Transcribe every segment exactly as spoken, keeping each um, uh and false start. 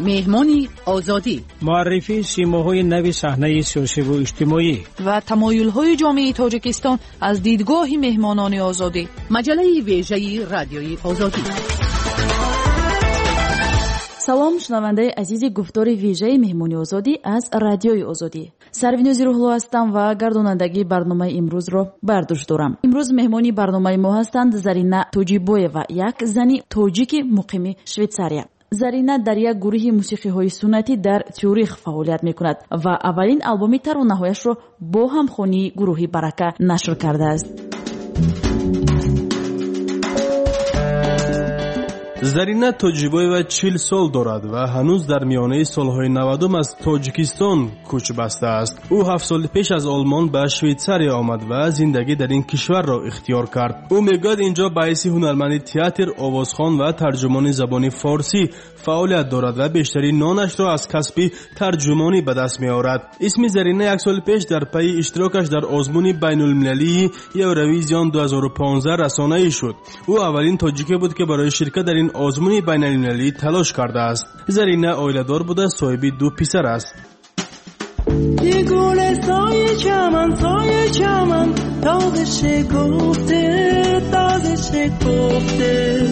مهمانی آزادی، معرفی سیماهای نوی صحنه سیاسی و اجتماعی و تمایل‌های جامعه تاجیکستان از دیدگاه مهمانان آزادی. مجله ویژه رادیوی آزادی. سلام شنونده عزیز گفتار ویژه مهمانی آزادی از رادیوی آزادی. سروینوزی روحلو هستم و گردانندگی برنامه امروز را بر دوش دارم. امروز مهمانی برنامه ما هستند زرینا توجیبویوا، یک زنی تاجیک مقیم شویتساریا. زرینا در یک گروه موسیقی های سنتی در تیوریخ فعالیت می کند و اولین آلبوم ترانه‌هایش را با همخوانی گروه برکه نشر کرده است. زرینا توجیبویوا چهل سال دارد و هنوز در میانه سالهای نود از تاجیکستان کوچ بسته است. او هفت سال پیش از آلمان به شویتساریا آمد و زندگی در این کشور را اختیار کرد. او میگوید اینجا به حیث هنرمند تئاتر، آوازخوان و ترجمان زبان فارسی فعالیت دارد و بیشترین نانش را از کسب ترجمانی به دست میآورد. اسم زرینا یک سال پیش در پی اشتراکش در آزمون بین المللی یورویزیون دو هزار و پانزده رسانه‌ای شد. او اولین تاجیکی بود که برای شرکت در این آزمون بین المللی تلاش کرده است. زرینا عائله‌دار بوده، صاحب دو پسر است. یه گل سایه چمن سایه چمن تازه شکفته تازه شکفته،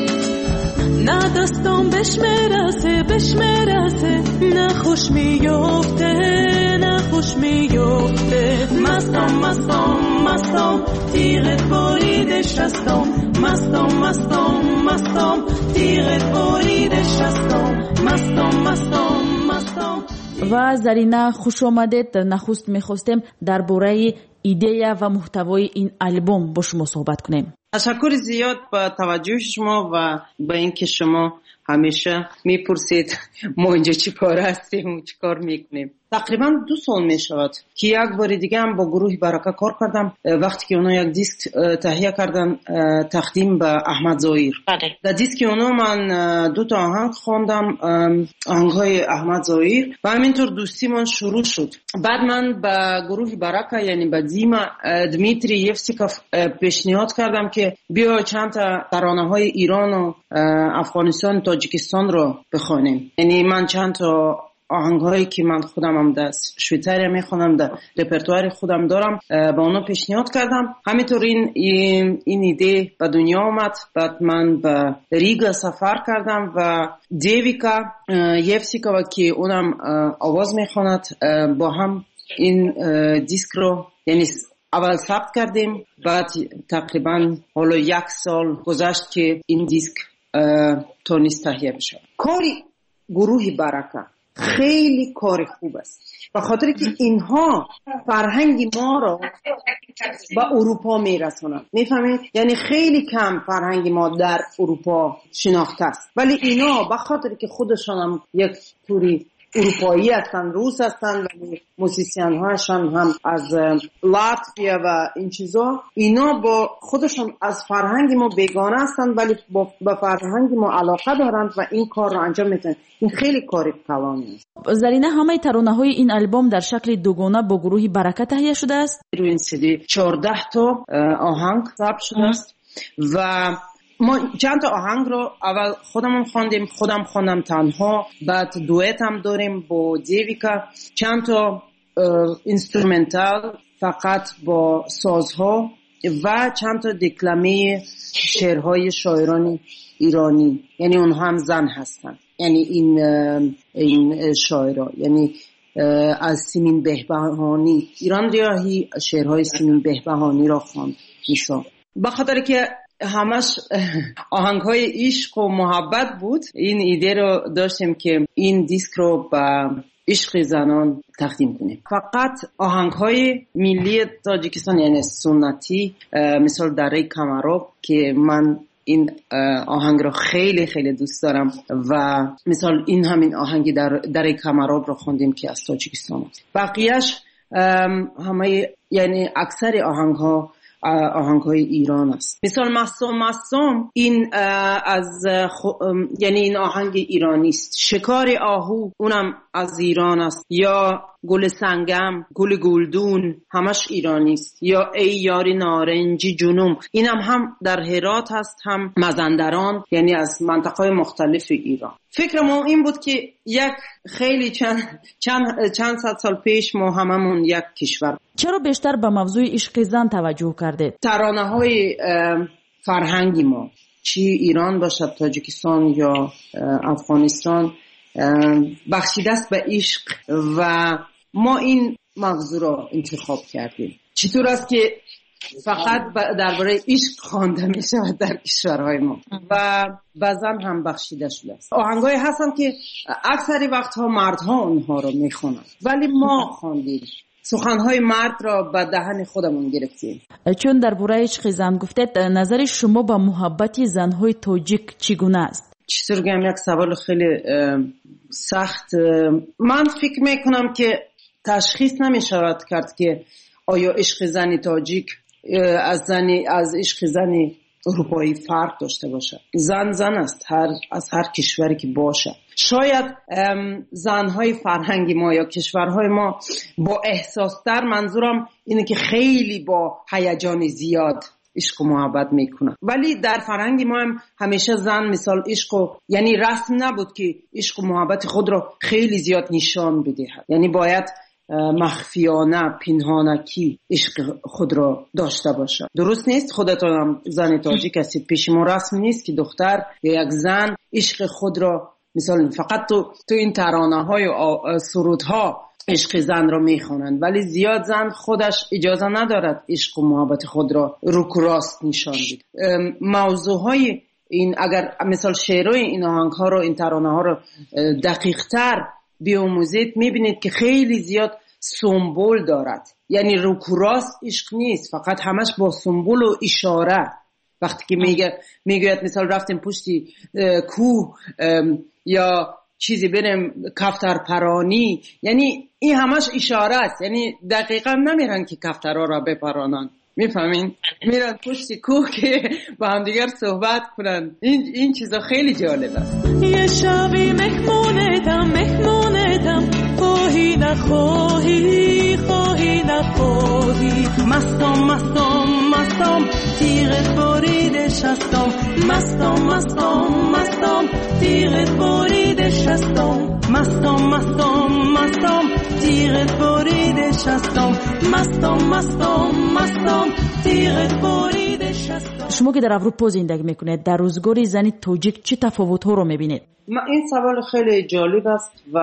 نه دستم بهش میرسه بهش میرسه، نه خوش میفته نه خوش میفته. مستم مستم مستم تیغت بریده شستم، مستم مستم مستم تیغت بریده شستم، مستم مستم مستم. و زرینا خوش آمدید. در نخست میخواستیم درباره ایده و محتوای این آلبوم با شما صحبت کنیم. تشکر زیاد با توجه شما و با اینکه شما همیشه میپرسید ما اینجا چی کار هستیم و چی کار میکنیم. تقریبا دو سال میشود که یک بار دیگه هم با گروه برکه کار کردم، وقتی که اونا یک دیسک تهیه کردن تقدیم به احمد ظاهر. در دیسک اونا من دو تا آهنگ خواندم، آهنگ‌های احمد ظاهر، و همینطور دوستی من شروع شد. بعد من به گروه برکه یعنی به دیما دمیتری یفسیکوف پیشنهاد کردم که بیا چند تا ترانه‌های ایران و افغانستان تاجیکستان رو بخوانیم. یعنی من چند تا آهنگایی که من خودم هم در شویتساریا میخونم در رپرتوار خودم دارم با اونا پیشنهاد کردم. همینطور این این ایده به دنیا آمد. بعد من به ریگا سفر کردم و دیویکا یفسیکووا که اونم آواز میخواند با هم این دیسک رو یعنی اول ثبت کردیم. بعد تقریبا حالا یک سال گذشت که این دیسک تونست تهیه بشه. کاری گروه برکه خیلی کار خوب است، به خاطر که اینها فرهنگ ما رو به اروپا میرسونن. میفهمید؟ یعنی خیلی کم فرهنگ ما در اروپا شناخته است، ولی اینا به خاطر که خودشان هم یک توری اروپایی هستن، روس هستن، ولی موسیسین هاشون هم از لاتویا و این چیزا، اینا با خودشون از فرهنگ ما بیگانه هستن ولی با فرهنگ ما علاقه دارند و این کار رو انجام میدن. این خیلی کار کلانی است. زرینا همه ترانه‌های این آلبوم در شکل دوگانه با گروه برکه تهیه شده است. روی این سیدی چهارده تا آهنگ ثبت شده است و ما چند تا آهنگ رو اول خودمون خواندیم، خودم خواندم تنها، بعد دوئت هم داریم با دیویکا، چند تا اینسترومنتال فقط با سازها و چند تا دکلمه شعرهای شاعران ایرانی، یعنی اونها هم زن هستن. یعنی این این شاعرها یعنی از سیمین بهبهانی، ایران ریاهی شعرهای سیمین بهبهانی را خواند مثلا. بخاطر که همش آهنگ‌های عشق و محبت بود، این ایده رو داشتیم که این دیسک رو به عشق زنان تقدیم کنیم. فقط آهنگ‌های ملی تاجیکستان یعنی سنتی، مثل دره کمراب که من این آهنگ رو خیلی خیلی دوست دارم و مثال این همین آهنگی در دره کمراب رو خوندیم که از تاجیکستان است. بقیه‌اش همه یعنی اکثر آهنگ‌ها آهنگ‌های ایران است. مثال مستم مستم این از خو... یعنی این آهنگ ایرانی است. شکار آهو اونم از ایران است. یا گل سنگم، گل گلدون همش ایرانی است. یا ای یاری نارنجی جنوم اینم هم در هرات هست، هم مازندران، یعنی از مناطق مختلف ایران. فکر ما این بود که یک خیلی چند چند چند صد سال پیش ما هممون یک کشور. چرا بیشتر به موضوع عشق زن توجه کردید؟ ترانه‌های فرهنگی ما، چی ایران باشد، تاجیکستان یا افغانستان، بخشیده است به عشق و ما این موضوع را انتخاب کردیم. چطور است که فقط درباره عشق خوانده می شود در کشورهای ما و بعضن هم بخشیده شده است. آهنگایی هستن که اکثر وقتها مردها اونها رو می خوانند، ولی ما خواندیم، سخنهای مرد را به دهن خودمون گرفتیم. چون درباره عشق زن گفتید، نظر شما با محبت زنهای تاجیک چگونه است؟ چطور گم؟ یک سوال خیلی سخت. من فکر میکنم که تشخیص نمی شود کرد که آیا عشق زنی تاجیک از زنی از عشق زنی اروپایی فرق داشته باشه. زن زن است، هر از هر کشوری که باشه. شاید زنهای فرهنگی ما یا کشورهای ما با احساس در، منظورم اینه که خیلی با هیجان زیاد عشق و محبت میکنن، ولی در فرهنگ ما هم همیشه زن مثال عشق و یعنی رسم نبود که عشق و محبت خود را خیلی زیاد نشان بدهد، یعنی باید مخفیانه پنهانکی عشق خود را داشته باشه. درست نیست. خودتان هم زن تاجیک هستید، پیش ما رسم نیست که دختر یا یک زن عشق خود را مثلا فقط تو تو این ترانه های و سرودها عشق زن را میخوانند، ولی زیاد زن خودش اجازه ندارد عشق و محبت خود را رو راست نشان بده. موضوع های این اگر مثال شعرهای این آهنگ ها رو، این ترانه ها رو دقیق تر بیاموزید، میبینید که خیلی زیاد سمبول دارد، یعنی رو راست عشق نیست، فقط همش با سمبول و اشاره. وقتی که میگه میگوید مثال رفتیم پشتی کوه یا چیزی بریم کفتر پرانی، یعنی این همش اشاره است، یعنی دقیقا نمیرن که کفترها را بپرانن، میفهمین؟ میرن پشتی کوه که با هم دیگر صحبت کنن. این این چیزا خیلی جالب است. یه شبی مهمونتم مهمونتم، خواهی نخواهی خواهی نخواهی، مستم مستم مستم تیغت بارید شستم، مستم مستم مستم تیغت بارید شستم، مستم مستم مستم تیغت بارید شستم، مستم مستم مستم تیغت بارید شستم. شما که در اروپا زندگی میکنید، در روزگار زنی تاجیک چه تفاوت‌ها رو میبینید؟ این سوال خیلی جالب است و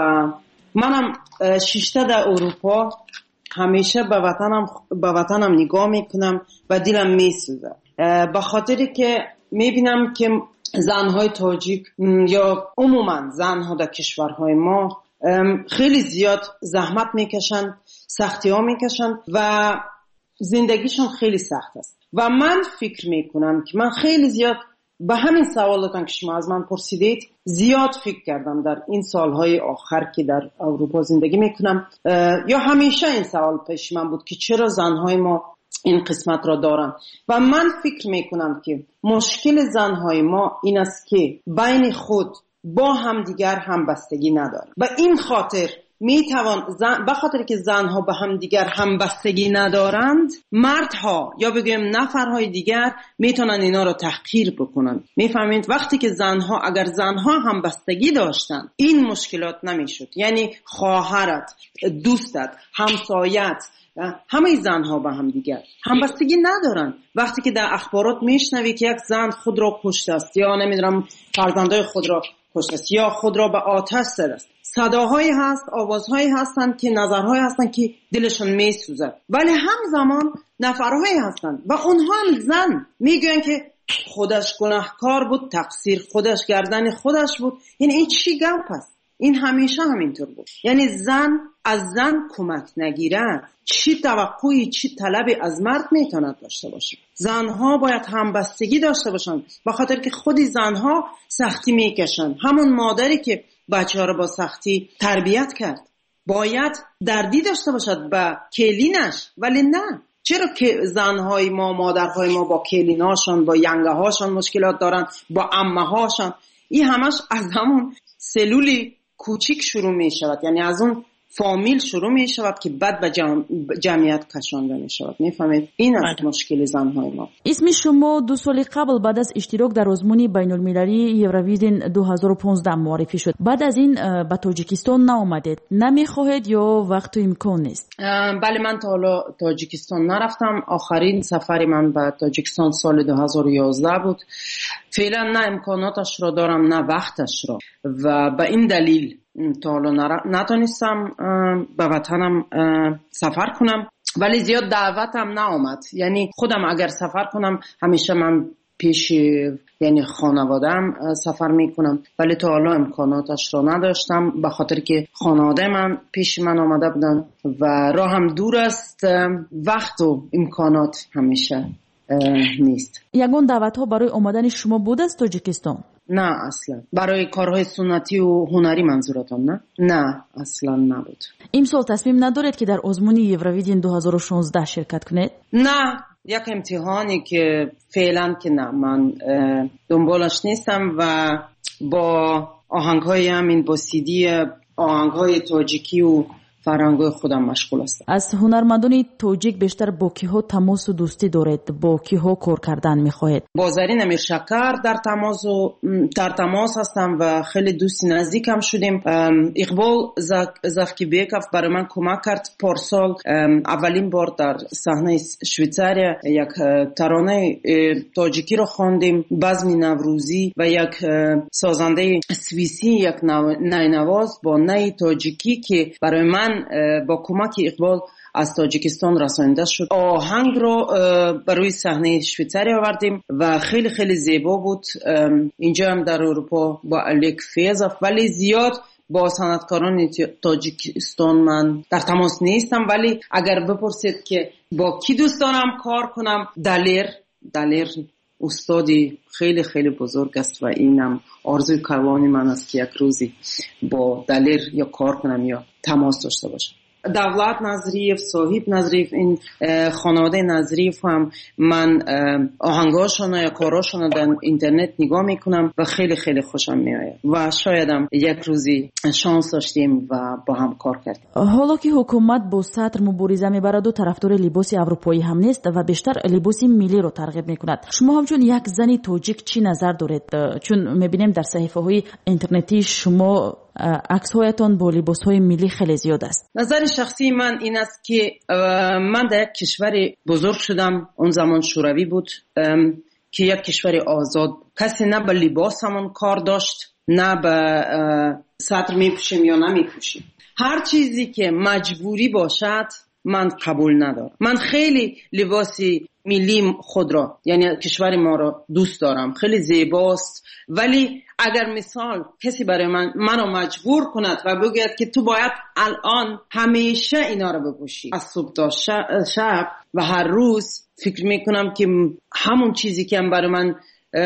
منم شیشته در اروپا همیشه به وطنم به وطنم نگاه میکنم و دلم میسوزه، به خاطری که میبینم که زنهای تاجیک یا عموما زنها در کشورهای ما خیلی زیاد زحمت میکشن، سختی ها میکشن و زندگیشون خیلی سخت است. و من فکر میکنم که من خیلی زیاد به همین سوالاتان که شما از من پرسیدید زیاد فکر کردم در این سالهای آخر که در اروپا زندگی میکنم، یا همیشه این سوال پیش من بود که چرا زنهای ما این قسمت را دارن. و من فکر میکنم که مشکل زنهای ما این است که بین خود با همدیگر همبستگی ندارن. به این خاطر میتوان زن... به خاطر که زنها به هم دیگر همبستگی ندارند، مردها یا بگیم نفرهای دیگر میتونن اینا رو تحقیر بکنن. میفهمید؟ وقتی که زنها اگر زنها همبستگی داشتن این مشکلات نمیشد. یعنی خواهرت، دوستت، همسایت، همه زنها به هم دیگر همبستگی ندارن. وقتی که در اخبارات میشنوی که یک زن خود را کشته است یا نمیدونم فرزندای خود را کشته است یا خود را به آتش زده است، صداهایی هست، آوازهایی هستن که نظرهایی هستن که دلشون میسوزه، ولی همزمان نفرهایی هستن و اونها هم زن میگن که خودش گناهکار بود، تقصیر خودش، گردن خودش بود. یعنی این چی گپ است؟ این همیشه همینطور بود. یعنی زن از زن کمک نگیره چی توقعی چی طلبی از مرد میتوند داشته باشه؟ زنها باید همبستگی داشته باشن، به خاطر که خودی زنها سختی میکشن. همون مادری که بچه ها رو با سختی تربیت کرد باید دردی داشته باشد به کلینش، ولی نه، چرا که زنهای ما، مادرهای ما با کلیناشان، با ینگه هاشان مشکلات دارن، با عمه هاشان؟ این همش از همون سلولی کوچیک شروع می شود، یعنی از اون فامیل شروع می شود که بعد به جم... جمعیت کشانده می شود. می فهمید؟ این است مشکل زنهای ما. اسم شما دو سال قبل بعد از اشتراک در آزمون بین المللی یورویژن دو هزار و پانزده معرفی شد. بعد از این به تاجیکستان نآمدید. نمی خواهید یا وقت و امکان نیست؟ بله، من تا حالا تاجیکستان نرفتم. آخرین سفری من به تاجیکستان سال دو هزار و یازده بود. فعلا نه امکاناتش را دارم نه وقتش را و به این دلیل تا حالا نتونستم به وطنم سفر کنم، ولی زیاد دعوتم نآمد. یعنی خودم اگر سفر کنم همیشه من پیش یعنی خانواده‌ام سفر میکنم، ولی تا حالا امکاناتش را نداشتم به خاطر که خانواده من پیش من آمده بودن و راه هم دور است، وقت و امکانات همیشه نیست. یگان دعوت ها برای آمدن شما بود از تاجیکستان؟ نه اصلا. برای کارهای سنتی و هنری منظورتان؟ نه نه اصلا نبود. امسال تصمیم ندارید که در آزمون یورویژن دو هزار و شانزده شرکت کنید؟ نه، یک امتحانی که فعلا که نه، من دنبالش نیستم و با آهنگ‌های همین با سیدی آهنگ‌های تاجیکی و فرهنگ خودم مشغول هستم. از هنرمندان تاجیک بیشتر با کیها تماس و دوستی دارید؟ با کیها کار کردن می‌خواهید؟ با زرین امیرشکر در تماس و در تماس هستم و خیلی دوستی نزدیکم شدیم. اقبال زفکیبیکوف برای من کمک کرد پارسال. اولین بار در صحنه شویتزاریا یک ترانه تاجیکی رو خواندیم، بزم نوروزی، و یک سازنده سوئیسی، یک نینواز با نی تاجیکی که برای من با کمک اقبال از تاجیکستان رسانده شد. آهنگ رو برای صحنه شویتزاریا آوردیم و خیلی خیلی زیبا بود. اینجا هم در اروپا با الیک فیزاف، ولی زیاد با صنعتکاران تاجیکستان من در تماس نیستم، ولی اگر بپرسید که با کی دوست دارم کار کنم، دلیر دلیر استادی خیلی خیلی بزرگ است و اینم آرزوی کروانی من است که یک روزی با دلیر یا کار کنم یا تماس داشته باشم. دولت نظریف، صاحب نظریف، این خانواده نظریف هم من آهنگاشون یا کاراشون در اینترنت نگاه میکنم و خیلی خیلی خوشم میآید و شایدم یک روزی شانس داشتیم و با هم کار کردیم. حالا که حکومت با سطر مبارزه میبرد و طرفدار لباس اروپایی هم نیست و بیشتر لباس ملی رو ترغیب میکند، شما همچون یک زنی تاجیک چی نظر دارید؟ چون میبینیم در صحیفه های اینترنتی شما عکس هایتان با لباس های ملی خیلی زیاد است. نظر شخصی من این است که من در یک کشور بزرگ شدم، اون زمان شوروی بود که یک کشور آزاد، کسی نه به لباس همون کار داشت نه به سطر میپوشیم یا نمیپوشیم. هر چیزی که مجبوری باشد من قبول ندارم. من خیلی لباسی ملی خود را یعنی کشور ما را دوست دارم، خیلی زیباست، ولی اگر مثال کسی برای من منو مجبور کند و بگوید که تو باید الان همیشه اینا رو بپوشی از صبح تا شب و هر روز، فکر میکنم که همون چیزی که هم برای من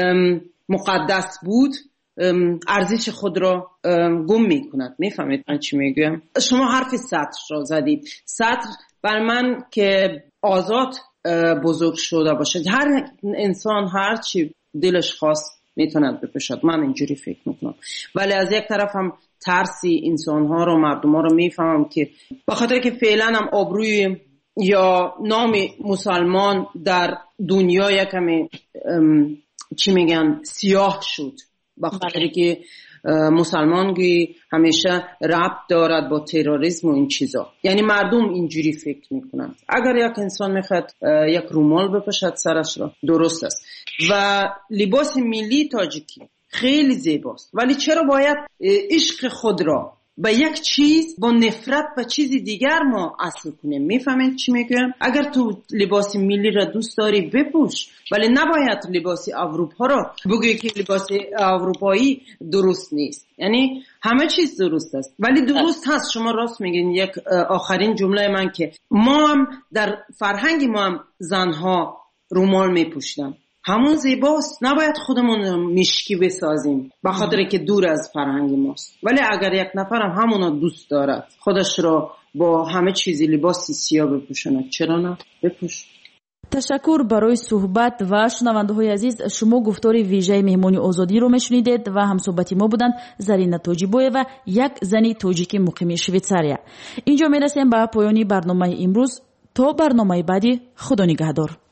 مقدس بود ارزش خود را گم میکند. میفهمید من چی میگم؟ شما حرف سطر را زدید. سطر برای من که آزاد بزرگ شده باشد، هر انسان هر چی دلش خواست میتوند بپوشد، من اینجوری فکر میکنم. ولی از یک طرف هم ترسی انسانها رو، مردم ها رو میفهمم که بخاطر که فعلا هم آبروی یا نام مسلمان در دنیا یکمی چی میگن سیاه شد، بخاطر که مسلمانگی همیشه ربط دارد با تروریسم و این چیزا. یعنی مردم اینجوری فکر میکنن. اگر یک انسان میخواد یک رومال بپوشد سرش را، درست است. و لباس ملی تاجیکی خیلی زیباست، ولی چرا باید عشق خود را به یک چیز با نفرت به چیز دیگر ما اصل کنیم؟ میفهمید چی میگم؟ اگر تو لباس ملی را دوست داری بپوش، ولی نباید لباس اروپا را بگویی که لباس اروپایی درست نیست. یعنی همه چیز درست است، ولی درست هست. شما راست میگین. یک آخرین جمله من که ما هم در فرهنگ ما هم زنها رومال میپوشیدن، همون زیباست. نباید خودمون مشکی بسازیم به خاطر که دور از فرهنگ ماست. ولی اگر یک نفرم همونو دوست دارد خودش رو با همه چیزی لباسی سیاه بپوشونه، چرا نه؟ بپوش. تشکر برای صحبت و شنونده‌های عزیز. شما گفتاری ویژه مهمانی آزادی رو میشنیدید و همصحبتی ما بودند زرینه توجیبویه و یک زنی توجیکی مقیم شویتساریا. اینجا میرسیم به پایان برنامه امروز. تا برنامه بعدی، خدا نگهدار.